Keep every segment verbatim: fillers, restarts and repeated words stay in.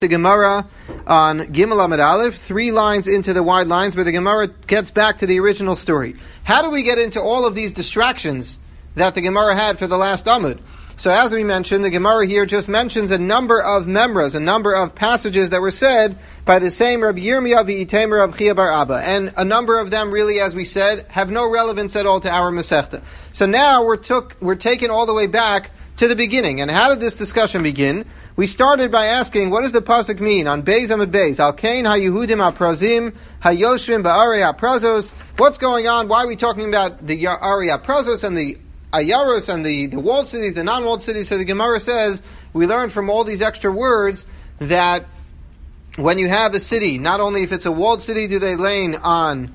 The Gemara on Gimel Amud Aleph, three lines into the wide lines, where the Gemara gets back to the original story. How do we get into all of these distractions that the Gemara had for the last Amud? So as we mentioned, the Gemara here just mentions a number of memras, a number of passages that were said by the same Rabbi Yirmiyah v'Itamar Rabbi Chia bar Abba, and a number of them really, as we said, have no relevance at all to our Masechta. So now we're took we're taken all the way back to the beginning. And how did this discussion begin? We started by asking, what does the pasuk mean on Beis Amud Beis? Al Kain HaYehudim HaPrazim HaYoshvim Ba'arei HaPrazos. What's going on? Why are we talking about the Arei HaPrazos and the Ayaros and the, the walled cities, the non-walled cities? So the Gemara says, we learn from all these extra words that when you have a city, not only if it's a walled city do they lay on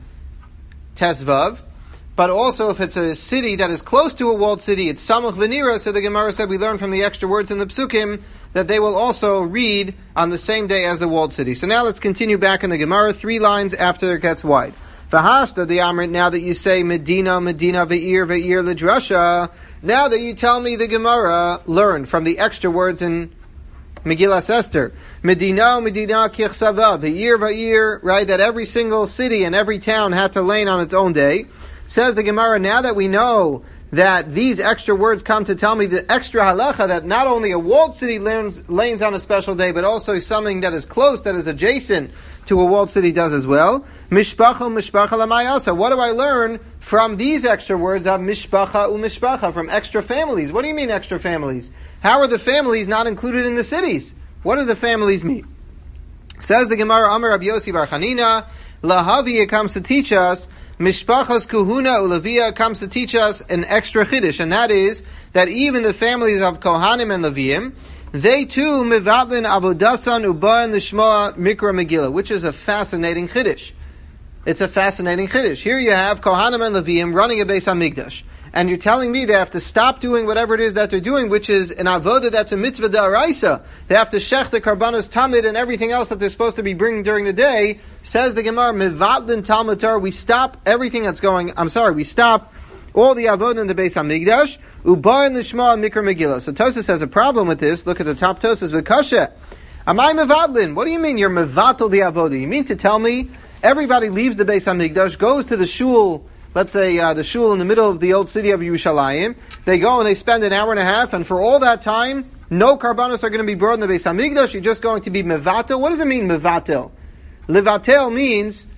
Tezvav, but also if it's a city that is close to a walled city, it's Samach V'nira. So the Gemara said we learn from the extra words in the Psukim that they will also read on the same day as the walled city. So now let's continue back in the Gemara, three lines after it gets wide. V'hashta the Amrit, now that you say Medina, Medina, Ve'ir, Ve'ir, L'drasha, now that you tell me the Gemara learned from the extra words in Megillas Esther, Medina, Medina, Kichsava, Ve'ir, Ve'ir, right, that every single city and every town had to lay on its own day. Says the Gemara, now that we know that these extra words come to tell me the extra halacha that not only a walled city lays, lays on a special day, but also something that is close, that is adjacent to a walled city does as well. Mishpacha mishpacha lamayasa. What do I learn from these extra words of mishpacha u mishpacha, from extra families? What do you mean extra families? How are the families not included in the cities? What do the families mean? Says the Gemara, Amar Rabbi Yossi bar Chanina, Lahavi, it comes to teach us Mishpachas Kuhuna Ulavia, comes to teach us an extra chiddush, and that is that even the families of Kohanim and Leviim, they too mivatlin avodasan uban l'shmoa mikra Megillah, which is a fascinating chiddush. It's a fascinating chiddush. Here you have Kohanim and Leviim running a Beis Hamikdash, and you're telling me they have to stop doing whatever it is that they're doing, which is an avodah that's a mitzvah da'araisa. They have to shech the karbanos tamid and everything else that they're supposed to be bringing during the day. Says the Gemara, mivatlin talmud Torah, we stop everything that's going, I'm sorry, we stop all the avodah in the Beis Hamikdash, ubar and l'shma mikra Megillah. So Tosas has a problem with this. Look at the top Tosas, v'kasha. Amai mivatlin, what do you mean you're mivatel the avodah? You mean to tell me everybody leaves the Beis Hamikdash, goes to the shul, let's say uh, the shul in the middle of the old city of Yerushalayim, they go and they spend an hour and a half, and for all that time, no karbanos are going to be brought in the Beis Hamikdash, you're just going to be mevatel. What does it mean, mevatel? Levatel means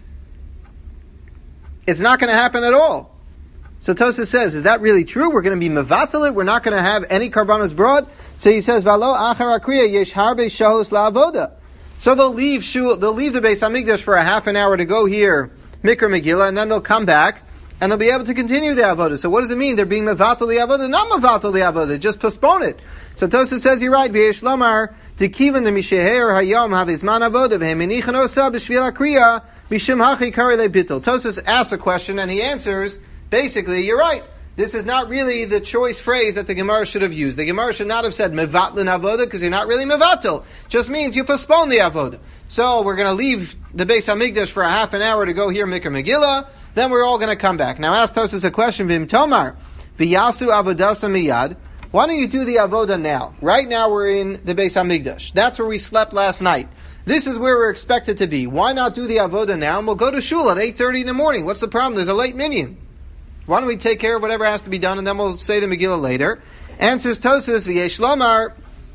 it's not going to happen at all. So Tosas says, is that really true? We're going to be mevatel it? We're not going to have any karbanos brought? So he says, Valo achar akriya yesh harbe shahos la'avoda. So they'll leave shul, they'll leave the Beis Hamikdash for a half an hour to go hear Mikra Megillah, and then they'll come back, and they'll be able to continue the avodah. So what does it mean? They're being mevatel the avodah? Not mevatel the avodah, just postpone it. So Tosas says, you're right, v'yesh lomar, Dekivan the misheher hayom havizman avodah v'heminichan osa b'shvil akriya b'shum hachi karele bittul. Tosas asks a question and he answers, basically, you're right. This is not really the choice phrase that the Gemara should have used. The Gemara should not have said mevatlin avodah, because you're not really mevatel. Just means you postpone the avodah. So we're going to leave the Beis Hamikdash for a half an hour to go hear Mikra Megillah. Then we're all going to come back. Now ask Tosas a question. Vim tomar v'yasu avodasa miyad. Why don't you do the avodah now? Right now we're in the Beis Hamikdash. That's where we slept last night. This is where we're expected to be. Why not do the avodah now? And we'll go to shul at eight thirty in the morning. What's the problem? There's a late minyan. Why don't we take care of whatever has to be done, and then we'll say the Megillah later? Answers Tosas, v'yesh lomar,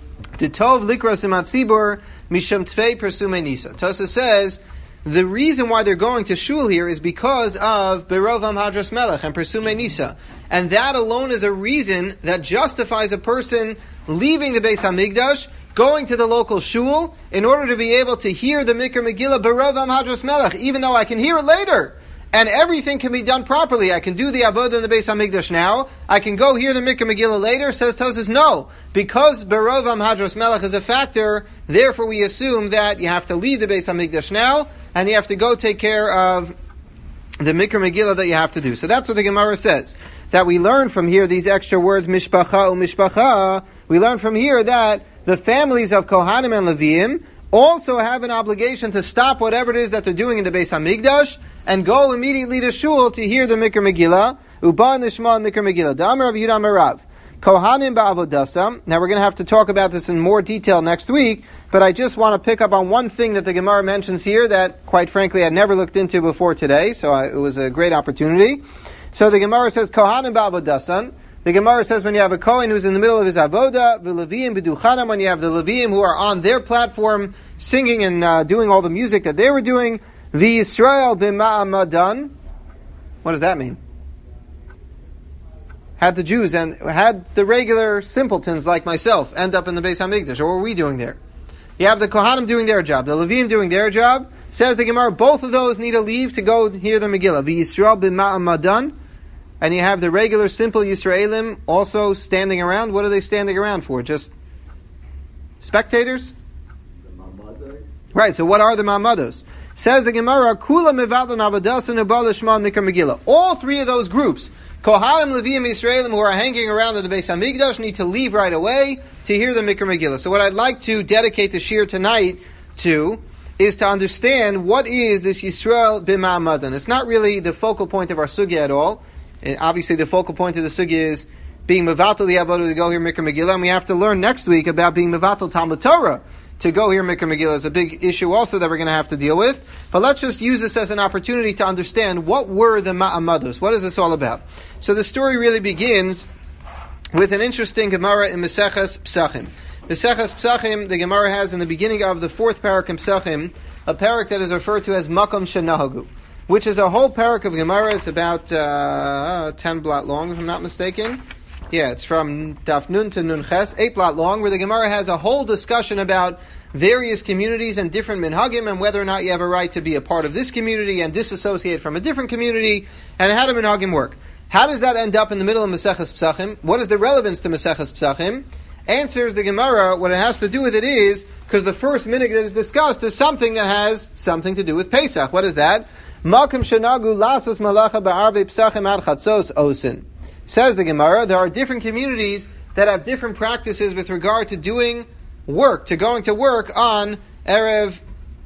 t'tov likros imat tzibur, mishum tfei persume nisa. Tosas says, the reason why they're going to shul here is because of berovam hadras melech and persume nisa. And that alone is a reason that justifies a person leaving the Beis Hamikdash, going to the local shul, in order to be able to hear the Mikra Megillah berovam hadras melech, even though I can hear it later. And everything can be done properly. I can do the avodah in the Beis Hamikdash now. I can go hear the Mikra Megillah later. Says Tosas, no. Because berovam hadras melech is a factor, therefore we assume that you have to leave the Beis Hamikdash now, and you have to go take care of the Mikra Megillah that you have to do. So that's what the Gemara says. That we learn from here, these extra words, mishpacha u mishpacha, we learn from here that the families of Kohanim and Leviim also have an obligation to stop whatever it is that they're doing in the Beis Hamikdash and go immediately to shul to hear the Mikra Megillah, uban nishma Mikra Megillah. Da'amar Rav Yehuda Amar Rav, Kohanim ba'avodasam. Now we're going to have to talk about this in more detail next week, but I just want to pick up on one thing that the Gemara mentions here that, quite frankly, I never looked into before today, so I, it was a great opportunity. So the Gemara says, Kohanim ba'avodasan. The Gemara says when you have a Kohen who's in the middle of his avoda, v'leviim b'duchanam, when you have the Leviim who are on their platform, singing and uh, doing all the music that they were doing, v'Yisrael b'ma'amadan. What does that mean? Had the Jews and had the regular simpletons like myself end up in the Beis Hamikdash, or what were we doing there? You have the Kohanim doing their job, the Leviim doing their job. Says the Gemara, both of those need a leave to go hear the Megillah. V'Yisrael b'ma'amadan. And you have the regular simple Yisraelim also standing around. What are they standing around for? Just spectators? The ma'amados. Right, so what are the ma'amados? Says the Gemara, Kula mevadlan avodas and ubal lishma mikra Megillah. All three of those groups, Kohanim, Leviim, Yisraelim, who are hanging around at the Beis Hamikdash, need to leave right away to hear the Mikra Megillah. So what I'd like to dedicate the shir tonight to is to understand what is this Yisrael b'ma'amadan. It's not really the focal point of our sugya at all. And obviously the focal point of the sugya is being mevatel the avodah to go hear Mikra Megillah, and we have to learn next week about being mevatel Talmud Torah to go hear Mikra Megillah. Is a big issue also that we're going to have to deal with. But let's just use this as an opportunity to understand what were the ma'amados. What is this all about? So the story really begins with an interesting Gemara in Maseches Psachim. Maseches Psachim, the Gemara has in the beginning of the fourth parak in Psachim, a parak that is referred to as Makom Shenahagu, which is a whole parak of Gemara. It's about uh, ten blot long, if I'm not mistaken. Yeah, it's from Daf Nun to Nun Ches, eight blot long, where the Gemara has a whole discussion about various communities and different minhagim, and whether or not you have a right to be a part of this community and disassociate from a different community, and how do minhagim work. How does that end up in the middle of Maseches Psachim? What is the relevance to Maseches Psachim? Answers the Gemara, what it has to do with it is, because the first minhag that is discussed is something that has something to do with Pesach. What is that? Makom shenagu lasas malacha ba'arvei psachim ad chatzos osin. Says the Gemara, there are different communities that have different practices with regard to doing work, to going to work on Erev,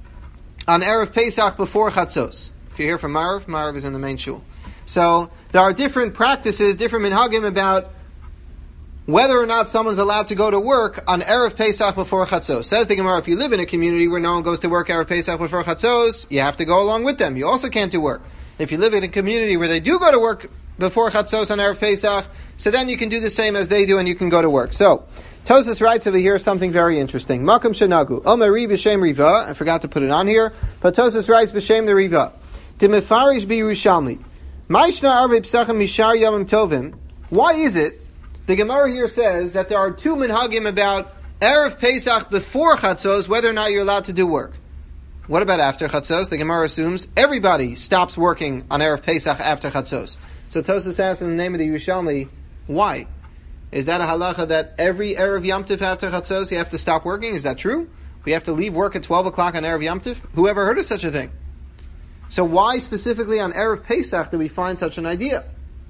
on Erev Pesach before Chatzos. If you hear from Marav, Marav is in the main shul. So, there are different practices, different minhagim about whether or not someone's allowed to go to work on Erev Pesach before Chatzos. Says the Gemara, if you live in a community where no one goes to work Erev Pesach before Chatzos, you have to go along with them. You also can't do work. If you live in a community where they do go to work before Chatzos on Erev Pesach, so then you can do the same as they do and you can go to work. So, Tosas writes over here something very interesting. Makom shenagu. Omeri b'shem riva. I forgot to put it on here. But Tosas writes b'shem the riva. Dimefarish b'Yerushalmi. Ma'ishna arvei psachim mishar yamim tovim. Why is it the Gemara here says that there are two minhagim about Erev Pesach before Chatzos, whether or not you're allowed to do work? What about after Chatzos? The Gemara assumes everybody stops working on Erev Pesach after Chatzos. So Tosas asks in the name of the Yerushalmi, why? Is that a halacha that every Erev Yom Tov after Chatzos you have to stop working? Is that true? We have to leave work at twelve o'clock on Erev Yom Tov? Who ever heard of such a thing? So why specifically on Erev Pesach do we find such an idea?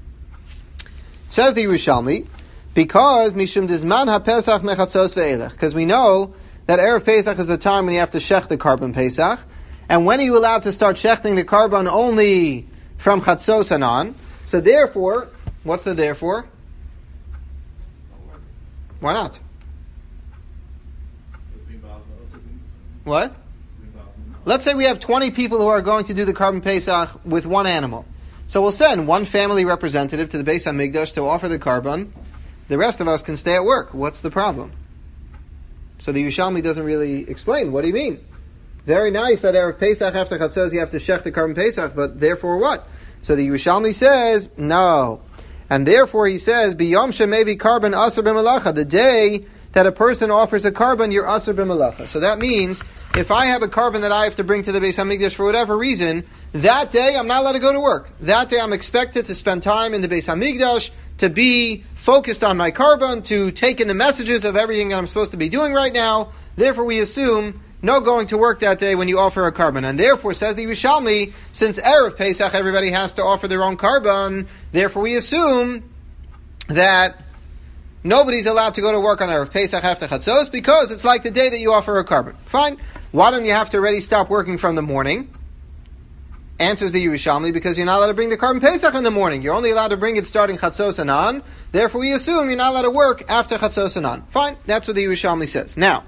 Says the Yerushalmi, because Mishum Dizman HaPesach Mechatzos Ve'elech, because we know that Erev Pesach is the time when you have to shech the carbon Pesach, and when are you allowed to start shechting the carbon? Only from Chatzos and on. So therefore, what's the therefore? Why not? What? Let's say we have twenty people who are going to do the carbon Pesach with one animal. So we'll send one family representative to the Beis HaMikdash to offer the carbon. The rest of us can stay at work. What's the problem? So the Yerushalmi doesn't really explain. What do you mean? Very nice that Erev Pesach after Chatzos you have to shech the carbon Pesach, but therefore what? So the Yerushalmi says, no. And therefore he says, B'yom shemevi carbon asur b'melacha. The day that a person offers a carbon, you're asur b'melacha. So that means, if I have a carbon that I have to bring to the Beis HaMikdash for whatever reason, that day I'm not allowed to go to work. That day I'm expected to spend time in the Beis HaMikdash, to be focused on my carbon, to take in the messages of everything that I'm supposed to be doing right now. Therefore we assume no going to work that day when you offer a carbon. And therefore, says the Yerushalmi, since Erev Pesach everybody has to offer their own carbon, therefore we assume that nobody's allowed to go to work on Erev Pesach after Chatzos, because it's like the day that you offer a carbon. Fine. Why don't you have to already stop working from the morning? Answers the Yerushalmi, because you're not allowed to bring the Karban Pesach in the morning. You're only allowed to bring it starting Chatzos Anan. Therefore, we assume you're not allowed to work after Chatzos Anan. Fine, that's what the Yerushalmi says. Now,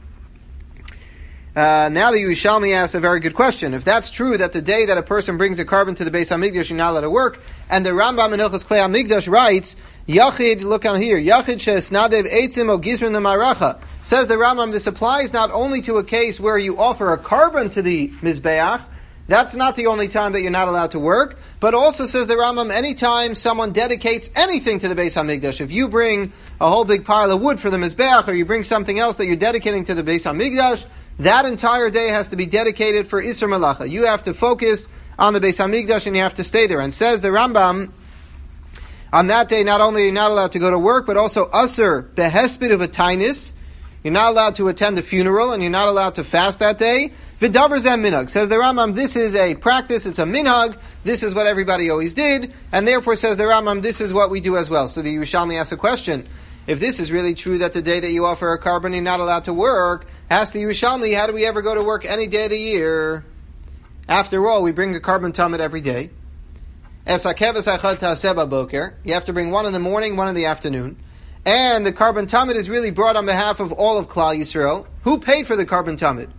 uh, now the Yerushalmi asks a very good question. If that's true, that the day that a person brings a Karban to the Beis HaMikdash, you're not allowed to work, and the Rambam in Hilchos Klei HaMikdash writes, Yachid, look on here, Yachid she'esnadev eitzim o gizrin l'maracha. Says the Rambam, this applies not only to a case where you offer a Karban to the Mizbeach. That's not the only time that you're not allowed to work, but also, says the Rambam, anytime someone dedicates anything to the Beis HaMikdash, if you bring a whole big pile of wood for the Mizbeach, or you bring something else that you're dedicating to the Beis HaMikdash, that entire day has to be dedicated for Isser Malacha. You have to focus on the Beis HaMikdash and you have to stay there. And says the Rambam, on that day, not only are you not allowed to go to work, but also Asr behesped of a tainis. You're not allowed to attend the funeral, and you're not allowed to fast that day. V'davar zeh minhag. Says the Rambam, this is a practice, it's a minhag, this is what everybody always did, and therefore, says the Rambam, this is what we do as well. So the Yerushalmi asks a question. If this is really true that the day that you offer a Karban you're not allowed to work, ask the Yerushalmi, how do we ever go to work any day of the year? After all, we bring a Karban Tamid every day. Es hakeves echad ta'aseh b'boker. You have to bring one in the morning, one in the afternoon. And the Karban Tamid is really brought on behalf of all of Klal Yisrael. Who paid for the Karban Tamid?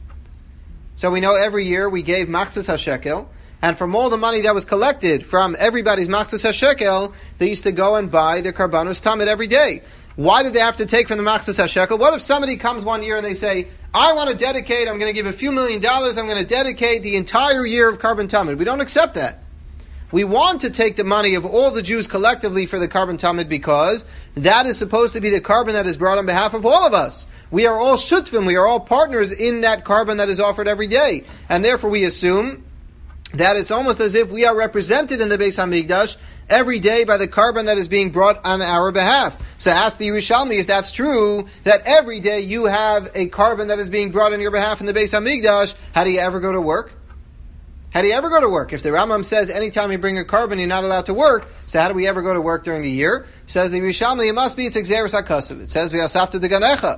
So we know every year we gave Machzas HaShekel, and from all the money that was collected from everybody's Machzas HaShekel, they used to go and buy the Karbanos Tamid every day. Why did they have to take from the Machzas HaShekel? What if somebody comes one year and they say, I want to dedicate, I'm going to give a few million dollars, I'm going to dedicate the entire year of Karban Tamid. We don't accept that. We want to take the money of all the Jews collectively for the Karban Tamid because that is supposed to be the Karban that is brought on behalf of all of us. We are all shutvim, we are all partners in that Karban that is offered every day. And therefore we assume that it's almost as if we are represented in the Beis HaMikdash every day by the Karban that is being brought on our behalf. So ask the Yerushalmi if that's true, that every day you have a Karban that is being brought on your behalf in the Beis HaMikdash, how do you ever go to work? How do you ever go to work? If the Rambam says anytime you bring a Karban you're not allowed to work, so how do we ever go to work during the year? Says the Yerushalmi, it must be it's Exeris HaKasav. It says V'yasafta deganecha.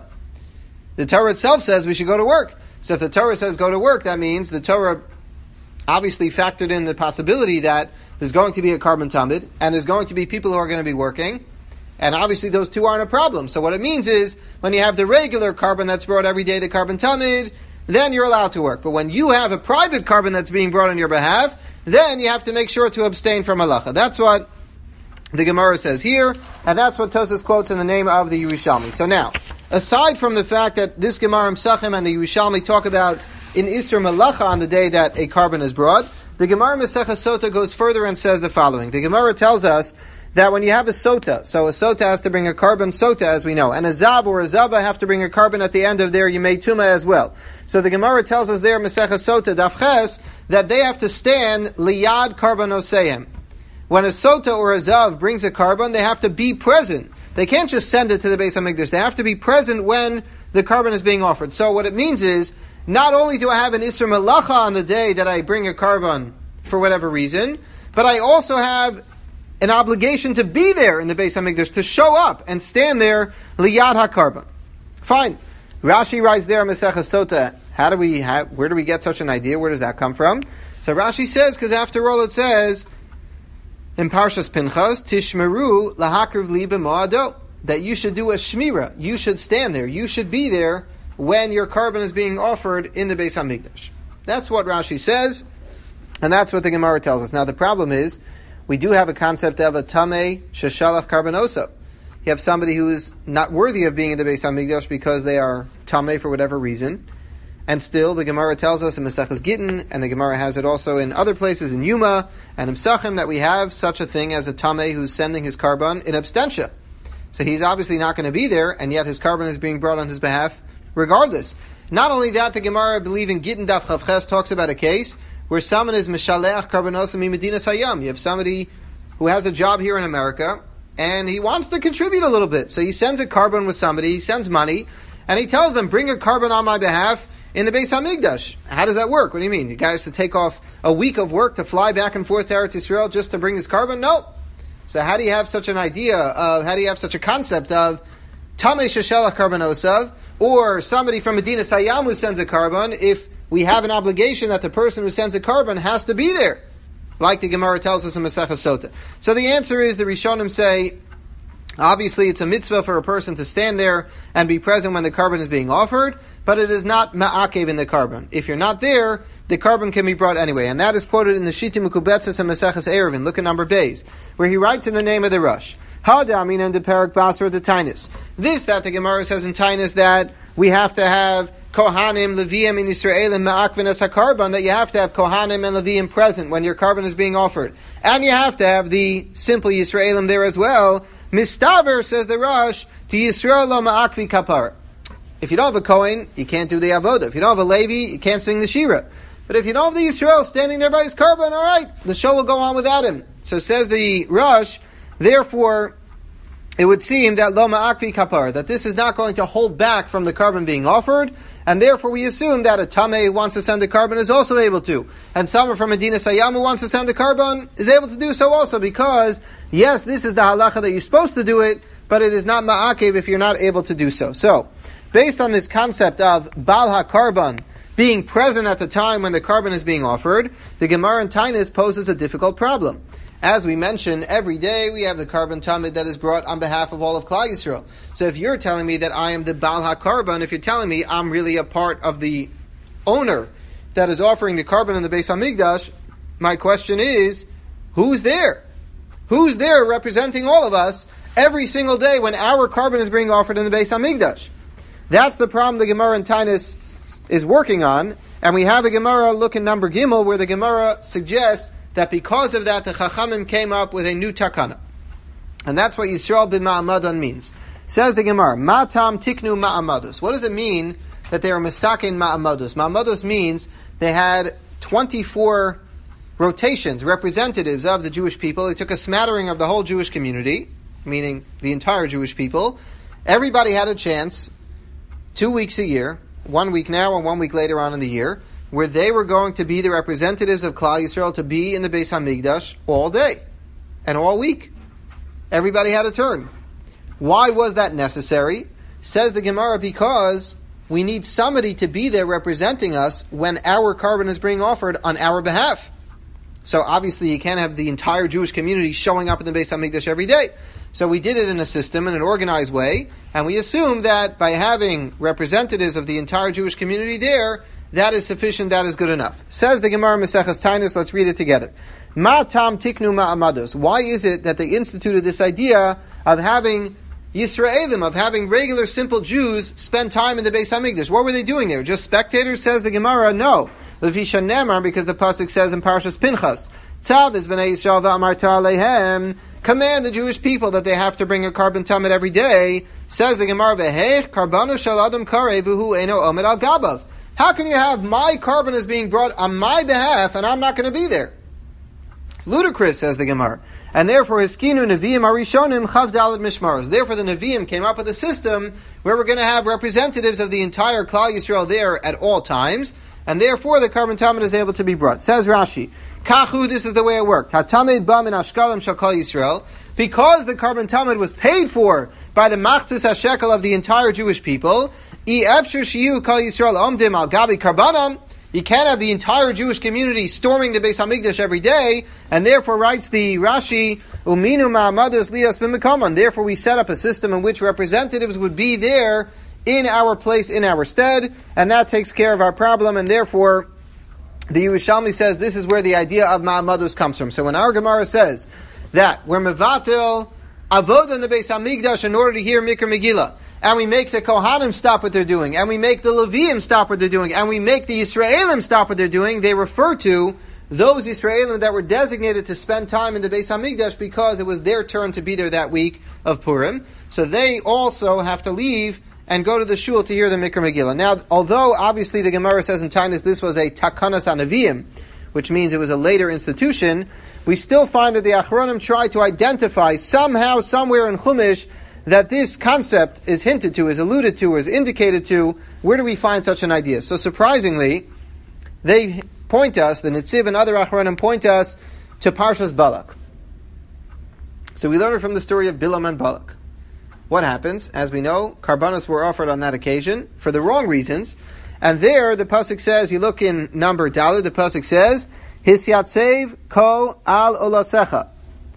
The Torah itself says we should go to work. So if the Torah says go to work, that means the Torah obviously factored in the possibility that there's going to be a Karban Tamid, and there's going to be people who are going to be working, and obviously those two aren't a problem. So what it means is, when you have the regular Karban that's brought every day, the Karban Tamid, then you're allowed to work. But when you have a private Karban that's being brought on your behalf, then you have to make sure to abstain from halacha. That's what the Gemara says here, and that's what Tosas quotes in the name of the Yerushalmi. So now, aside from the fact that this Gemara Mesachim and the Yerushalmi talk about in Isser Malacha on the day that a Karban is brought, the Gemara Maseches Sota goes further and says the following. The Gemara tells us that when you have a Sota, so a Sota has to bring a Karban Sota, as we know, and a Zav or a Zava have to bring a Karban at the end of their Yemei Tumah as well. So the Gemara tells us there, Maseches Sota, Daf Ches, that they have to stand Liyad Karban Oseim. When a Sota or a Zav brings a Karban, they have to be present. They can't just send it to the Beis HaMikdash. They have to be present when the Karban is being offered. So what it means is, not only do I have an Isser Malacha on the day that I bring a Karban for whatever reason, but I also have an obligation to be there in the Beis HaMikdash, to show up and stand there, Liyad HaKarban. Fine. Rashi writes there, Maseches Sota, how do we, how, where do we get such an idea? Where does that come from? So Rashi says, because after all it says, in Parshas Pinchas, Tishmeru lahakriv li b'moado, that you should do a shmira, you should stand there, you should be there when your Karban is being offered in the Beis HaMikdash. That's what Rashi says, and that's what the Gemara tells us. Now the problem is, we do have a concept of a tamei sheshalach karbanosav. You have somebody who is not worthy of being in the Beis HaMikdash because they are tamei for whatever reason, and still the Gemara tells us in Maseches Gittin, and the Gemara has it also in other places in Yuma and in Psachim, that we have such a thing as a tamei who's sending his Karban in absentia. So he's obviously not going to be there, and yet his Karban is being brought on his behalf regardless. Not only that, the Gemara, I believe in Gittin Daf Chav Ches, talks about a case where someone is Mishaleach Karbanosam mi Medinas Hayam. You have somebody who has a job here in America, and he wants to contribute a little bit. So he sends a Karban with somebody, he sends money, and he tells them, bring a Karban on my behalf in the Beis HaMikdash. How does that work? What do you mean? The guy has to take off a week of work to fly back and forth to Eretz Yisrael just to bring his Karban? No. So how do you have such an idea of, how do you have such a concept of Tamei Sheshelach Karbanosav, or somebody from Medinas Hayam who sends a Karban, if we have an obligation that the person who sends a carbon has to be there, like the Gemara tells us in Maseches Sota. So the answer is, the Rishonim say, obviously it's a mitzvah for a person to stand there and be present when the carbon is being offered, but it is not ma'akev in the carbon. If you're not there, the carbon can be brought anyway. And that is quoted in the Shita Mekubetzes and Maseches Eruvin. Look at number Beis, where he writes in the name of the Rosh, Hadamin and the Perak Basar the Tainus. This that the Gemara says in Tainus, that we have to have Kohanim, Leviim in Yisraelim, Ma'akvin as HaKarban, that you have to have Kohanim and Leviim present when your carbon is being offered. And you have to have the simple Yisraelim there as well. Mistaver, says the Rosh, to Yisrael lo Ma'akvi Kapar. If you don't have a Kohen, you can't do the Avodah. If you don't have a Levi, you can't sing the Shira. But if you don't have the Yisrael standing there by his carbon, alright, the show will go on without him. So says the Rosh, therefore, it would seem that lo ma'akvi kapar, that this is not going to hold back from the carbon being offered, and therefore we assume that a tameh who wants to send a carbon is also able to. And someone from Medina Sayyam who wants to send a carbon is able to do so also, because, yes, this is the halacha that you're supposed to do it, but it is not ma'akev if you're not able to do so. So, based on this concept of Baal HaKarban being present at the time when the carbon is being offered, the Gemara in Tainus poses a difficult problem. As we mentioned, every day we have the carbon tamid that is brought on behalf of all of Klal Yisrael. So if you're telling me that I am the Baal HaKarban, if you're telling me I'm really a part of the owner that is offering the carbon in the Beis HaMikdash, my question is, who's there? Who's there representing all of us every single day when our carbon is being offered in the Beis HaMikdash? That's the problem the Gemara in Tainus is working on, and we have a Gemara, look in number Gimel, where the Gemara suggests that because of that, the Chachamim came up with a new takana. And that's what Yisrael b'ma'amadan means. Says the Gemara, Matam tiknu ma'amados. What does it mean that they are masakin ma'amados? Ma'amados means they had twenty-four rotations, representatives of the Jewish people. They took a smattering of the whole Jewish community, meaning the entire Jewish people. Everybody had a chance, two weeks a year, one week now and one week later on in the year, where they were going to be the representatives of Klal Yisrael to be in the Beis HaMikdash all day and all week. Everybody had a turn. Why was that necessary? Says the Gemara, because we need somebody to be there representing us when our carbon is being offered on our behalf. So obviously you can't have the entire Jewish community showing up in the Beis HaMikdash every day. So we did it in a system, in an organized way, and we assumed that by having representatives of the entire Jewish community there, that is sufficient, that is good enough. Says the Gemara Maseches Tainus, let's read it together. Ma tam tiknu ma'amados. Why is it that they instituted this idea of having Yisraelim, of having regular simple Jews spend time in the Beis HaMikdash? What were they doing there? Just spectators? Says the Gemara, no. Levisha Nemar, because the pasuk says in Parshas Pinchas, Tzav is b'nei Yisrael v'amarta aleihem, command the Jewish people that they have to bring a carbon tamid every day. Says the Gemara, v'heich karbanu shel adam karei v'hu eno omed al gabav. How can you have my carbon is being brought on my behalf and I'm not going to be there? Ludicrous, says the Gemara. And therefore, Hiskinu Nevi'im Arishonim Chav Daled Mishmaros. Therefore, the Nevi'im came up with a system where we're going to have representatives of the entire Klal Yisrael there at all times, and therefore the carbon tamid is able to be brought. Says Rashi, Kachu, this is the way it worked. Hatamid ba min ashkalim shel Klal Yisrael. Because the carbon tamid was paid for by the machzis hashekel of the entire Jewish people, you can't have the entire Jewish community storming the Beis HaMikdash every day, and therefore writes the Rashi, Uminu ma'amados lias b'mekaman. Therefore we set up a system in which representatives would be there in our place, in our stead, and that takes care of our problem, and therefore the Yerushalmi says this is where the idea of ma'amados comes from. So when our Gemara says that we're mevatel avodah in the Beis HaMikdash in order to hear Mikra Megillah, and we make the Kohanim stop what they're doing, and we make the Leviim stop what they're doing, and we make the Yisraelim stop what they're doing, they refer to those Yisraelim that were designated to spend time in the Beis HaMikdash because it was their turn to be there that week of Purim. So they also have to leave and go to the shul to hear the Mikra Megillah. Now, although obviously the Gemara says in Tainus this was a Takanas HaNeviim, which means it was a later institution, we still find that the Achronim tried to identify somehow, somewhere in Chumash, that this concept is hinted to, is alluded to, is indicated to. Where do we find such an idea? So surprisingly, they point us, the Netziv and other Achronim point us to Parshas Balak. So we learn it from the story of Bilam and Balak. What happens? As we know, karbanos were offered on that occasion for the wrong reasons, And there, the pasuk says, you look in number Dalet, the pasuk says, Hisyatsev ko al olasecha.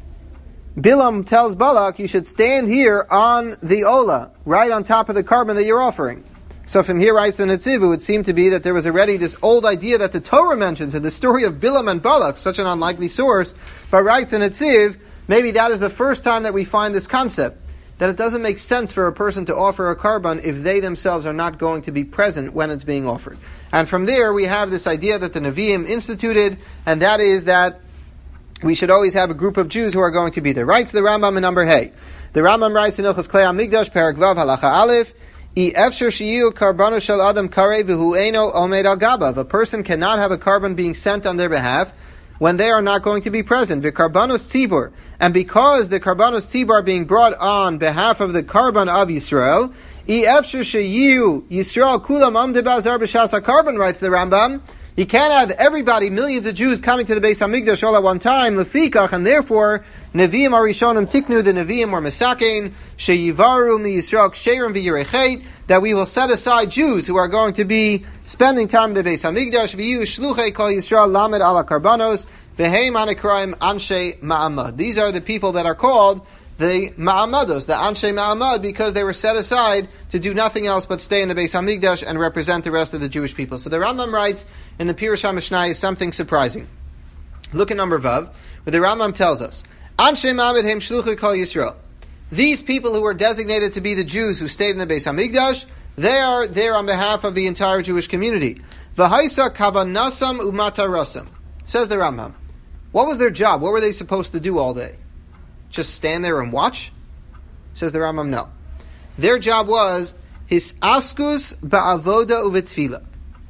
Bilam tells Balak, you should stand here on the ola, right on top of the carbon that you're offering. So from here, writes the Netziv, it would seem to be that there was already this old idea that the Torah mentions in the story of Bilam and Balak, such an unlikely source, but writes the Netziv, maybe that is the first time that we find this concept, that it doesn't make sense for a person to offer a carbon if they themselves are not going to be present when it's being offered. And from there, we have this idea that the Nevi'im instituted, and that is that we should always have a group of Jews who are going to be there. Writes the Rambam in number Hey. The Rambam writes in Ilchos Klei HaMikdash, Perek Vav, Halacha Aleph, I efshar shiyu karbano shel adam karei v'hu eino omed al gabav. A person cannot have a carbon being sent on their behalf when they are not going to be present. V'karbanos tzibur. And because the karbanos tzibur are being brought on behalf of the carbon of Yisrael, I efshar shiyu Yisrael kulam amde bazar b'shas carbon, writes the Rambam. You can't have everybody, millions of Jews coming to the Beis HaMikdash all at one time, lefikach, and therefore, Nevi'im arishonim tiknu, the Nevi'im were mesakein, sheyivaru mi Yisrael ksherim v'yirechet, that we will set aside Jews who are going to be spending time in the Beis HaMikdash, v'yu shluchei kol Yisrael lamed ala karbanos, v'heim anikraim anshe ma'amad. These are the people that are called the ma'amados, the anshe ma'amad, because they were set aside to do nothing else but stay in the Beis HaMikdash and represent the rest of the Jewish people. So the Rambam writes in the Pirush HaMishnah is something surprising. Look at number Vav, where the Rambam tells us, Anshe ma'amad hem shluchei kol Yisrael. These people who were designated to be the Jews who stayed in the Beis HaMikdash, they are there on behalf of the entire Jewish community. V'haisa kavanasam umatarasam. Says the Rambam. What was their job? What were they supposed to do all day? Just stand there and watch? Says the Rambam, no. Their job was his askus ba'avoda uvetfila.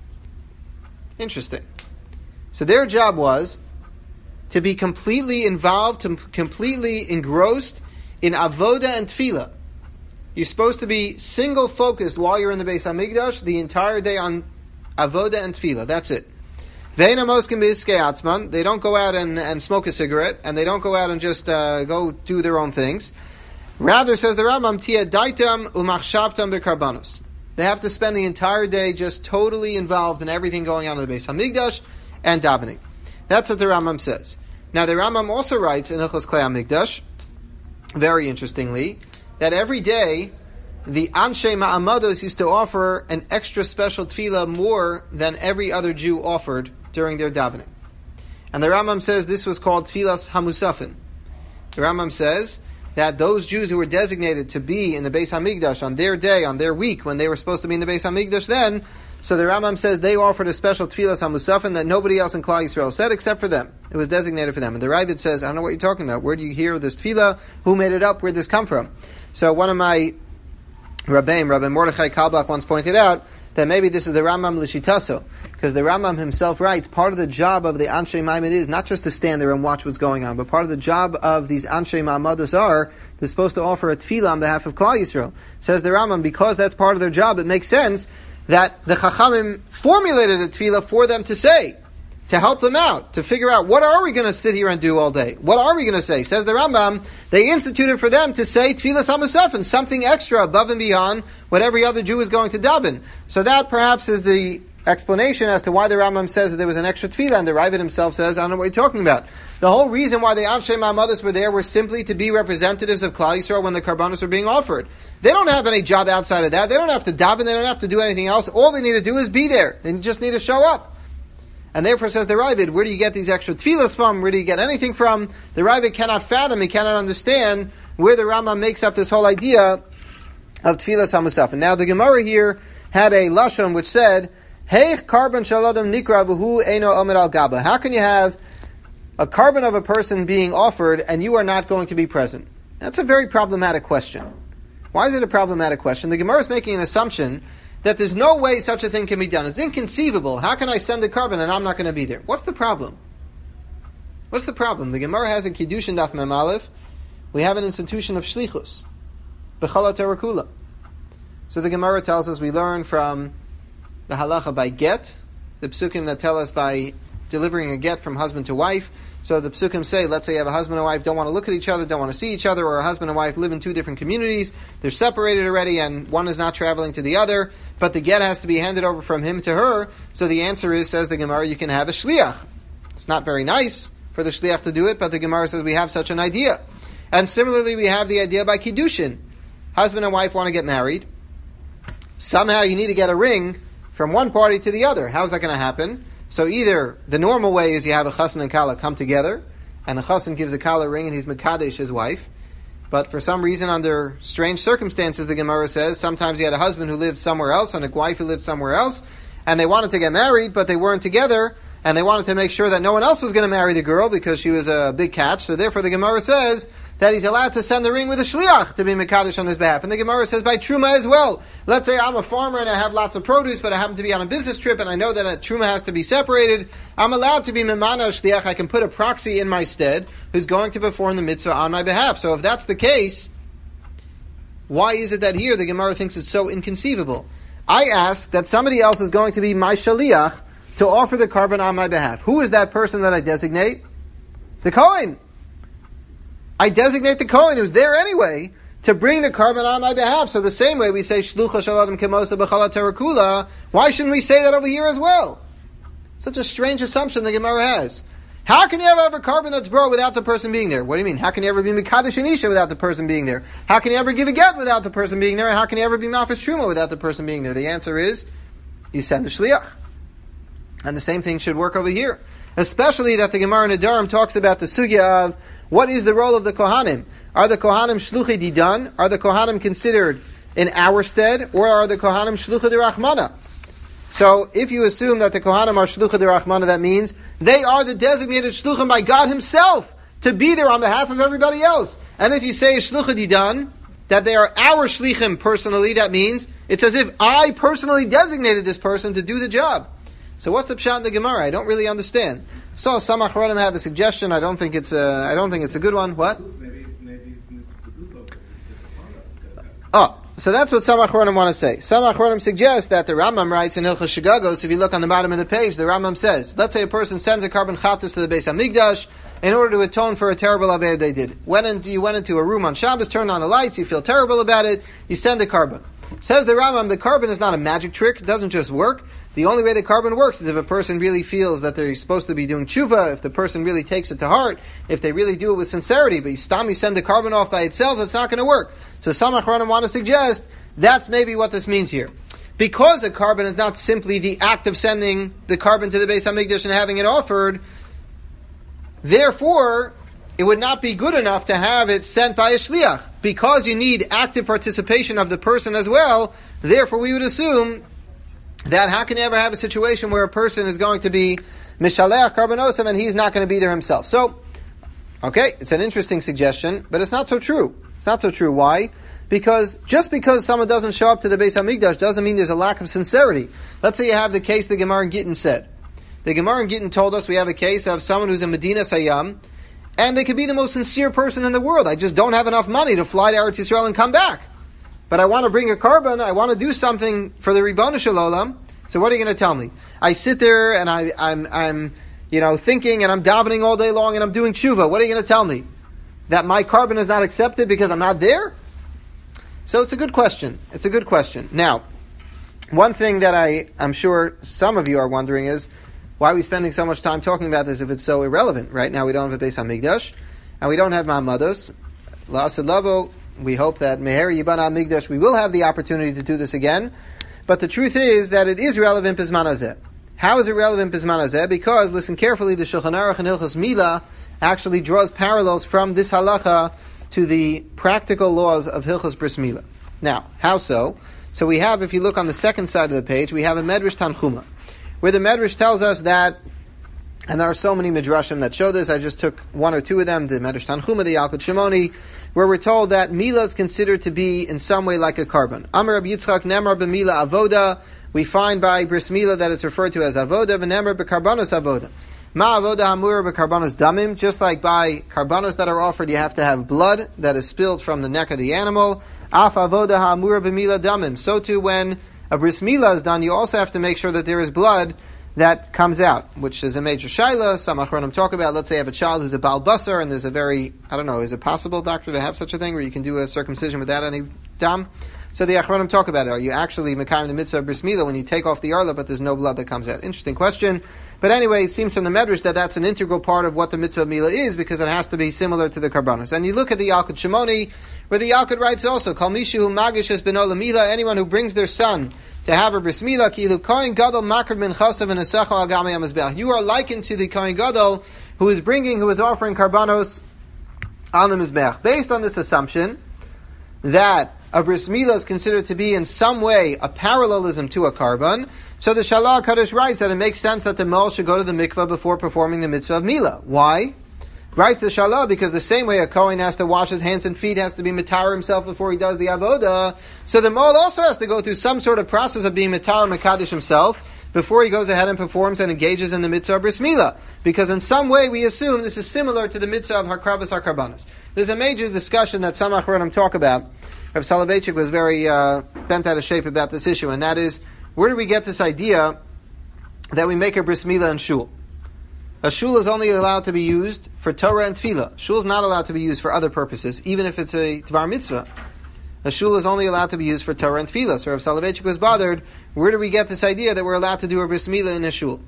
Interesting. So their job was to be completely involved, to completely engrossed in avoda and tefillah. You're supposed to be single focused while you're in the Beis HaMikdash the entire day on avoda and tefillah. That's it. They don't go out and, and smoke a cigarette, and they don't go out and just uh, go do their own things. Rather, says the Rambam, Tia daitam umachshavtam bekarbanos. They have to spend the entire day just totally involved in everything going on in the Beis HaMikdash and davening. That's what the Rambam says. Now, the Rambam also writes in Ilchos Klei HaMikdash, very interestingly, that every day the Anshe Ma'amados used to offer an extra special tefillah more than every other Jew offered during their davening. And the Rambam says this was called Tfilas Hamusafin. The Rambam says that those Jews who were designated to be in the Beis HaMikdash on their day, on their week, when they were supposed to be in the Beis HaMikdash then, so the Rambam says they offered a special Tfilas Hamusafin that nobody else in Klal Yisrael said except for them. It was designated for them. And the Ravid says, I don't know what you're talking about. Where do you hear this tefillah? Who made it up? Where did this come from? So one of my Rabbeim, Rabbi Mordechai Kalbach, once pointed out that maybe this is the Rambam Lishitaso, because the Rambam himself writes, part of the job of the Anshe Maimon is not just to stand there and watch what's going on, but part of the job of these Anshe Ma'amados are, they're supposed to offer a tefillah on behalf of Klal Yisrael. Says the Rambam, because that's part of their job, it makes sense that the Chachamim formulated a tefillah for them to say, to help them out, to figure out what are we going to sit here and do all day? What are we going to say? Says the Rambam, they instituted for them to say Tfilas HaMusafin, something extra above and beyond what every other Jew is going to daven. So that perhaps is the explanation as to why the Rambam says that there was an extra tefillah, and the Ravid himself says, I don't know what you're talking about. The whole reason why the Anshe Ma'amados were there were simply to be representatives of Klal Yisrael when the karbanos were being offered. They don't have any job outside of that. They don't have to daven. They don't have to do anything else. All they need to do is be there. They just need to show up. And therefore, says the Ravid, where do you get these extra tefillahs from? Where do you get anything from? The Ravid cannot fathom, he cannot understand where the Rambam makes up this whole idea of tefillas hamusaf. And now the Gemara here had a lashon which said, Hey, carbon shaladam nikra v'hu eino omer al gaba. How can you have a carbon of a person being offered and you are not going to be present? That's a very problematic question. Why is it a problematic question? The Gemara is making an assumption that there's no way such a thing can be done. It's inconceivable. How can I send a carbon and I'm not going to be there? What's the problem? What's the problem? The Gemara has in Kiddushin Daf Mem Aleph, we have an institution of shlichus, b'chala Torah kula. So the Gemara tells us we learn from the halacha by get, the psukim that tell us by delivering a get from husband to wife, So the psukim say, let's say you have a husband and wife, don't want to look at each other, don't want to see each other, or a husband and wife live in two different communities, they're separated already, and one is not traveling to the other, but the get has to be handed over from him to her. So the answer is, says the Gemara, you can have a shliach. It's not very nice for the shliach to do it, but the Gemara says we have such an idea. And similarly, we have the idea by kiddushin. Husband and wife want to get married. Somehow you need to get a ring from one party to the other. How's that going to happen? So either the normal way is you have a chassan and kala come together, and the chassan gives a kala ring and he's mekadesh his wife. But for some reason, under strange circumstances, the Gemara says, sometimes you had a husband who lived somewhere else and a wife who lived somewhere else, and they wanted to get married, but they weren't together, and they wanted to make sure that no one else was going to marry the girl because she was a big catch. So therefore the Gemara says that he's allowed to send the ring with a shliach to be mekadesh on his behalf. And the Gemara says by truma as well. Let's say I'm a farmer and I have lots of produce, but I happen to be on a business trip and I know that a truma has to be separated. I'm allowed to be memana shliach. I can put a proxy in my stead who's going to perform the mitzvah on my behalf. So if that's the case, why is it that here the Gemara thinks it's so inconceivable? I ask that somebody else is going to be my shaliach to offer the carbon on my behalf. Who is that person that I designate? The Kohen. I designate the Kohen who's there anyway to bring the carbon on my behalf. So the same way we say shlucha shaladim kemosa b'chala terakula, why shouldn't we say that over here as well? Such a strange assumption the Gemara has. How can you ever have a carbon that's brought without the person being there? What do you mean? How can you ever be mekadesh anisha without the person being there? How can you ever give a get without the person being there? And how can you ever be mafresh truma without the person being there? The answer is, you send the shliach. And the same thing should work over here. Especially that the Gemara in Nedarim talks about the sugya of what is the role of the Kohanim? Are the Kohanim shluchi didan? Are the Kohanim considered in our stead? Or are the Kohanim shluchi derachmana? So if you assume that the Kohanim are shluchi derachmana, that means they are the designated shluchim by God Himself to be there on behalf of everybody else. And if you say shluchi didan, that they are our shlichim personally, that means it's as if I personally designated this person to do the job. So what's the pshat in the Gemara? I don't really understand. So some achronim have a suggestion. I don't think it's a. I don't think it's a good one. What? Maybe, maybe it's oh, so that's what some achronim want to say. Some achronim suggest that the Rambam writes in Hilchos Shegagos. If you look on the bottom of the page, the Rambam says, let's say a person sends a carbon chatas to the Beis Hamikdash in order to atone for a terrible aver they did. Went into, you went into a room on Shabbos, turned on the lights, you feel terrible about it, you send a carbon. Says the Rambam, the carbon is not a magic trick. It doesn't just work. The only way the carbon works is if a person really feels that they're supposed to be doing tshuva, if the person really takes it to heart, if they really do it with sincerity, but you stami send the carbon off by itself, that's not going to work. So some achronim want to suggest that's maybe what this means here. Because a carbon is not simply the act of sending the carbon to the Beis Hamikdash and having it offered, therefore, it would not be good enough to have it sent by a shliach. Because you need active participation of the person as well, therefore we would assume that how can you ever have a situation where a person is going to be mishalech karbonosim and he's not going to be there himself? So, okay, it's an interesting suggestion, but it's not so true. It's not so true. Why? Because just because someone doesn't show up to the Beis Hamikdash doesn't mean there's a lack of sincerity. Let's say you have the case the Gemara in Gittin said. The Gemara in Gittin told us we have a case of someone who's in Medina Sayyam, and they could be the most sincere person in the world. I just don't have enough money to fly to Eretz Yisrael and come back. But I want to bring a carbon, I want to do something for the Ribono Shel Olam. So what are you going to tell me? I sit there and I, I'm, I'm, you know, thinking and I'm davening all day long and I'm doing tshuva. What are you going to tell me? That my carbon is not accepted because I'm not there? So it's a good question. It's a good question. Now, one thing that I, I'm sure some of you are wondering is, why are we spending so much time talking about this if it's so irrelevant? Right now we don't have a Beis Hamikdash, and we don't have Ma'amados. La'asad Lavo, we hope that Meher Yiban HaMikdash, we will have the opportunity to do this again. But the truth is that it is relevant Bizman Hazeh. How is it relevant Bizman Hazeh? Because, listen carefully, the Shulchan Aruch and Hilchos Mila actually draws parallels from this halacha to the practical laws of Hilchos Bris Milah. Now, how so? So we have, if you look on the second side of the page, we have a Medrash Tanchuma, where the Medrash tells us that, and there are so many Midrashim that show this, I just took one or two of them, the Medrash Tanchuma, the Yalkut Shimoni, where we're told that Milah is considered to be in some way like a carbon. Amar Rabbi Yitzchak Nemar b'Milah Avoda, we find by Bris Milah that it's referred to as Avoda, v'Nemar b'Karbanos Avoda. Ma Avoda Hamura b'Karbanos Damim, just like by Karbanos that are offered, you have to have blood that is spilled from the neck of the animal. Af Avoda Hamura b'Milah Damim. So too when a Bris Milah is done, you also have to make sure that there is blood that comes out, which is a major shaila. Some achronim talk about, let's say you have a child who's a bal basar, and there's a very, I don't know, is it possible, doctor, to have such a thing where you can do a circumcision without any dam? So the achronim talk about it. Are you actually mekayim the mitzvah of bris milah when you take off the arla, but there's no blood that comes out? Interesting question. But anyway, it seems from the Medrash that that's an integral part of what the mitzvah of milah is, because it has to be similar to the karbanos. And you look at the Yalkut Shimoni, where the Yalkut writes also, Kal mishu hu magish es beno lemila, anyone who brings their son to have a bris milah, ki ilu kohen gadol makriv min chasav and esachal al gamei hamizbeach. You are likened to the kohen gadol who is bringing, who is offering karbanos on the mizbeach. Based on this assumption that a bris milah is considered to be in some way a parallelism to a karban, so the Shalah HaKadosh writes that it makes sense that the mol should go to the mikvah before performing the mitzvah of milah. Why? Writes the Shalah, because the same way a Kohen has to wash his hands and feet, has to be mitar himself before he does the avodah, so the mol also has to go through some sort of process of being mitar mekadosh himself before he goes ahead and performs and engages in the mitzvah of bris milah. Because in some way we assume this is similar to the mitzvah of hakravas hakarbanos. There's a major discussion that some achronim talk about. Rav Soloveitchik was very uh, bent out of shape about this issue, and that is, where do we get this idea that we make a bris milah in shul? A shul is only allowed to be used for Torah and tefillah. Shul is not allowed to be used for other purposes, even if it's a tvar mitzvah. A shul is only allowed to be used for Torah and tefillah. So Rav Soloveitchik was bothered, where do we get this idea that we're allowed to do a bris milah in a shul?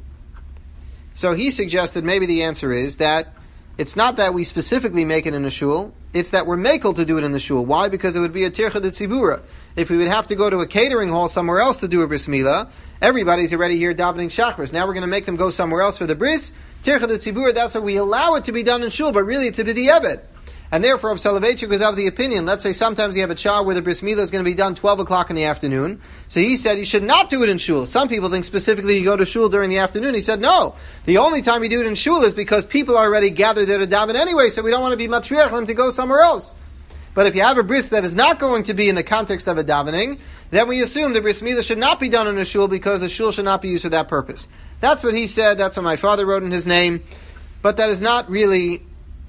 So he suggested maybe the answer is that it's not that we specifically make it in a shul, it's that we're makel to do it in the shul. Why? Because it would be a tircha de tzibura. If we would have to go to a catering hall somewhere else to do a bris milah, everybody's already here davening shachris. Now we're going to make them go somewhere else for the bris. Tircha de tzibura, that's why we allow it to be done in shul, but really it's a b'di'eved. And therefore, if Soloveitchik was of the opinion, let's say sometimes you have a child where the bris milah is going to be done twelve o'clock in the afternoon, so he said you should not do it in shul. Some people think specifically you go to shul during the afternoon. He said no. The only time you do it in shul is because people are already gathered there to daven anyway, so we don't want to be matriach them to go somewhere else. But if you have a bris that is not going to be in the context of a davening, then we assume the bris milah should not be done in a shul because the shul should not be used for that purpose. That's what he said, that's what my father wrote in his name, but that is not really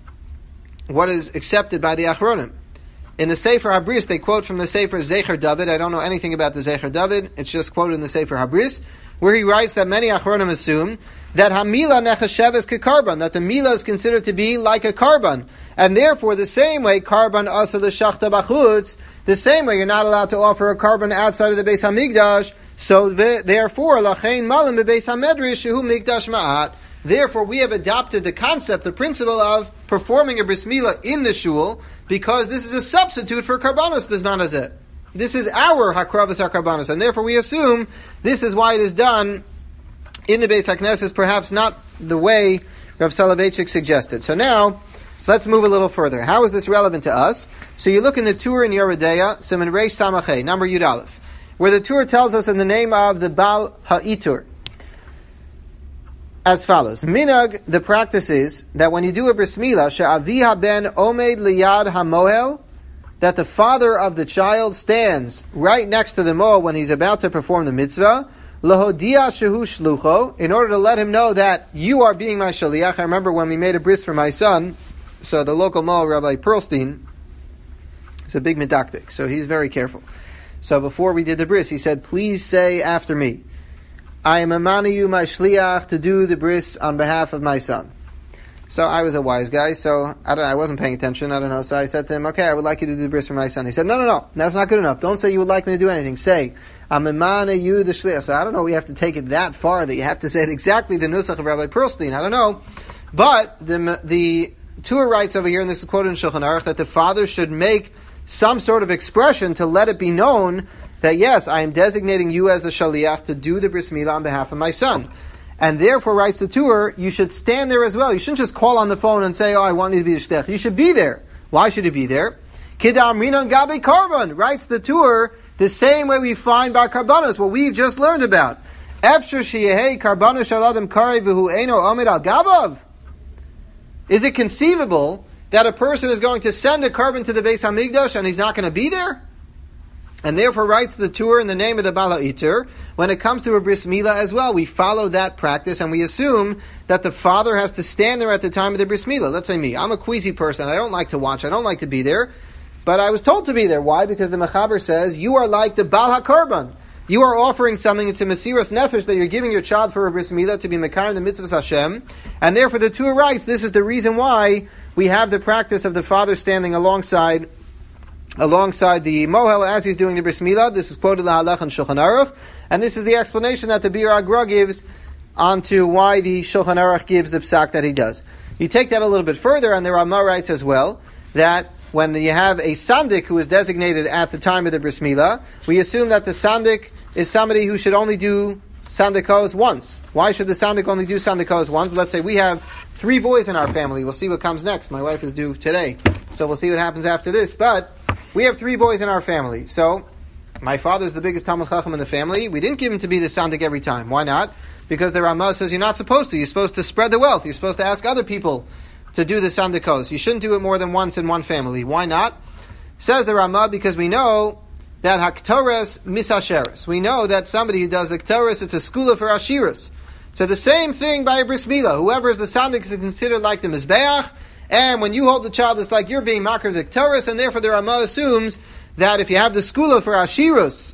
what is accepted by the Achronim. In the Sefer Habris, they quote from the Sefer Zecher David. I don't know anything about the Zecher David. It's just quoted in the Sefer Habris, where he writes that many Achronim assume that Hamila nechashev ke karban, that the Mila is considered to be like a karban. And therefore, the same way, karban asa l'shachta b'chutz, the same way you're not allowed to offer a karban outside of the Beis HaMikdash, so therefore, lachein malim bebeis hamedrash shehu mikdash ma'at. Therefore, we have adopted the concept, the principle of performing a bris milah in the shul, because this is a substitute for karbanos bisman hazeh. This is our hakravas hakarbanos, and therefore we assume this is why it is done in the Beis HaKnesses, perhaps not the way Rav Soloveitchik suggested. So now, let's move a little further. How is this relevant to us? So you look in the Tur in Yeridea, Siman Reish Samachay, number Yud Aleph, where the Tur tells us in the name of the Baal Ha'itur, as follows. Minag, the practice is that when you do a bris milah, she'avi ben omed liyad hamohel, that the father of the child stands right next to the mohel when he's about to perform the mitzvah, lahodia shehu shlucho, in order to let him know that you are being my shaliach. I remember when we made a bris for my son, so the local mohel, Rabbi Perlstein, is a big medaktik, so he's very careful. So before we did the bris, he said, please say after me, I am amaniyu my shliach to do the bris on behalf of my son. So I was a wise guy, so I don't I wasn't paying attention, I don't know. So I said to him, okay, I would like you to do the bris for my son. He said, no, no, no, that's not good enough. Don't say you would like me to do anything. Say, I'm amaniyu the shliach. So I don't know, we have to take it that far that you have to say it exactly the nusach of Rabbi Perlstein. I don't know. But the the Tur writes over here, and this is quoted in Shulchan Aruch, that the father should make some sort of expression to let it be known that yes, I am designating you as the shaliach to do the bris milah on behalf of my son. And therefore, writes the Tur, you should stand there as well. You shouldn't just call on the phone and say, oh, I want you to be the shtech. You should be there. Why should you be there? Kidam rinan gabe karban, writes the Tur, the same way we find by karbanos, what we've just learned about. Efshar sheyehei karbanos shaladam kari v'hu eino omed al gabav. Is it conceivable that a person is going to send a carbon to the Beis HaMikdash and he's not going to be there? And therefore writes the Tur in the name of the Baal Ha'itur, when it comes to a bris milah as well, we follow that practice and we assume that the father has to stand there at the time of the bris milah. Let's say me, I'm a queasy person, I don't like to watch, I don't like to be there, but I was told to be there. Why? Because the Mechaber says, you are like the Baal HaKarban. you are offering something. It's a Mesiras Nefesh that you're giving your child for a bris milah to be Mekar in the mitzvahs Hashem. And therefore the Torah writes, this is the reason why we have the practice of the father standing alongside alongside the mohel as he's doing the bris milah. This is quoted Lahalach and Shulchan Aruch. And this is the explanation that the Bir Agra gives onto why the Shulchan Aruch gives the psak that he does. You take that a little bit further, and the Ramah writes as well, that when you have a sandik who is designated at the time of the bris milah, we assume that the sandik is somebody who should only do sandikos once. Why should the sandik only do sandikos once? Let's say we have three boys in our family. We'll see what comes next. My wife is due today, so we'll see what happens after this. But we have three boys in our family. So my father's the biggest Talmud Chacham in the family. We didn't give him to be the sandik every time. Why not? Because the Ramah says you're not supposed to. You're supposed to spread the wealth. You're supposed to ask other people to do the sandikos. You shouldn't do it more than once in one family. Why not? Says the Ramah, because we know that haktoras misasheres. We know that somebody who does the ktoras, it's a skula for ashiras. So the same thing by a bris milah. Whoever is the sandik is considered like the mizbeach, and when you hold the child, it's like you're being makar the ktoras, and therefore the Ramah assumes that if you have the skula for ashiras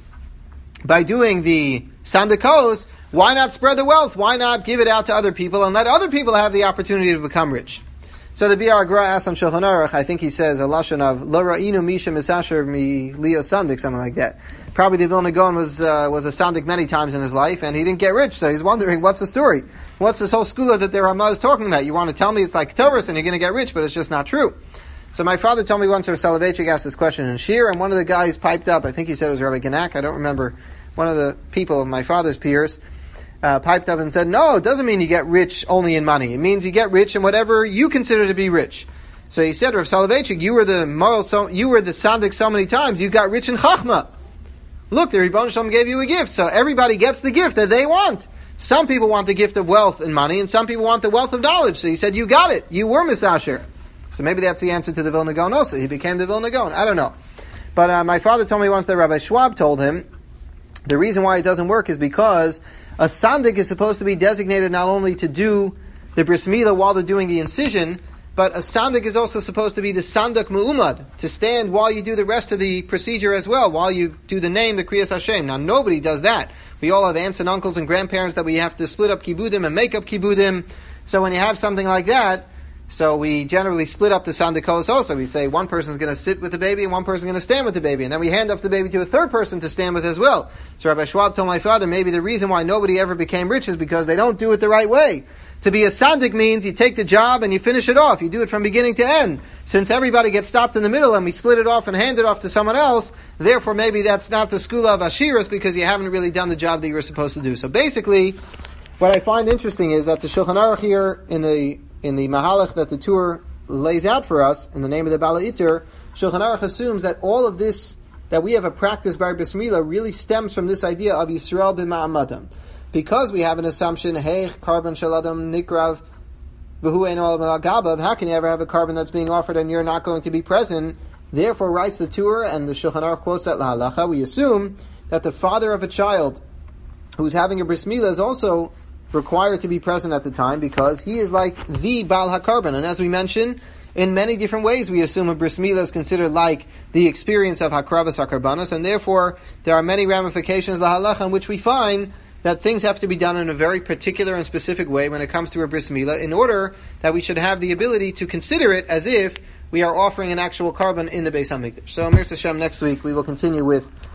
by doing the sandikos, why not spread the wealth? Why not give it out to other people and let other people have the opportunity to become rich? So the Biur Agra asks on Shulchan Aruch, I think he says, a lashon of lo ra'inu misha misasher mi leo sandik, something like that. Probably the Vilna Gaon was uh, was a sandik many times in his life, and he didn't get rich, so he's wondering, what's the story? What's this whole skula that the Ramah is talking about? You want to tell me it's like Torah and you're going to get rich, but it's just not true. So my father told me once, Rav Soloveitchik asked this question in Shir, and one of the guys piped up, I think he said it was Rabbi Genak, I don't remember, one of the people of my father's peers, Uh, piped up and said, no, it doesn't mean you get rich only in money. It means you get rich in whatever you consider to be rich. So he said, Rav Soloveitchik, you were the moral, so, you were the sandik so many times, you got rich in chachma. Look, the Ribbon Shalom gave you a gift, so everybody gets the gift that they want. Some people want the gift of wealth and money, and some people want the wealth of knowledge. So he said, you got it. You were misasher. So maybe that's the answer to the Vilna Gaon also. He became the Vilna Gaon. I don't know. But uh, my father told me once that Rabbi Schwab told him, the reason why it doesn't work is because a sandik is supposed to be designated not only to do the bris milah while they're doing the incision, but a sandik is also supposed to be the sandak mu'umad, to stand while you do the rest of the procedure as well, while you do the name, the Kriyas Hashem. Now nobody does that. We all have aunts and uncles and grandparents that we have to split up kibudim and make up kibudim. So when you have something like that, so we generally split up the sandikos also. We say one person's going to sit with the baby and one person's going to stand with the baby. And then we hand off the baby to a third person to stand with as well. So Rabbi Schwab told my father, maybe the reason why nobody ever became rich is because they don't do it the right way. To be a sandik means you take the job and you finish it off. You do it from beginning to end. Since everybody gets stopped in the middle and we split it off and hand it off to someone else, therefore maybe that's not the skula of ashiras because you haven't really done the job that you were supposed to do. So basically, what I find interesting is that the Shulchan Aruch here in the in the Mahalach that the Tur lays out for us, in the name of the Bala Itur, Shulchan Aruch assumes that all of this, that we have a practice by bris milah, really stems from this idea of Yisrael b'ma'amadam. Because we have an assumption, hey, carbon shaladam nikrav v'hu ein olam al gabav, how can you ever have a carbon that's being offered and you're not going to be present? Therefore, writes the Tur, and the Shulchan Aruch quotes that lahalacha, we assume that the father of a child who's having a bris milah is also required to be present at the time because he is like the Baal HaKarban. And as we mentioned, in many different ways we assume a bris milah is considered like the experience of Hakravas HaKarbanos, and therefore there are many ramifications lahalacha in which we find that things have to be done in a very particular and specific way when it comes to a bris milah in order that we should have the ability to consider it as if we are offering an actual carbon in the Beis HaMikdash. So Amir Hashem, next week we will continue with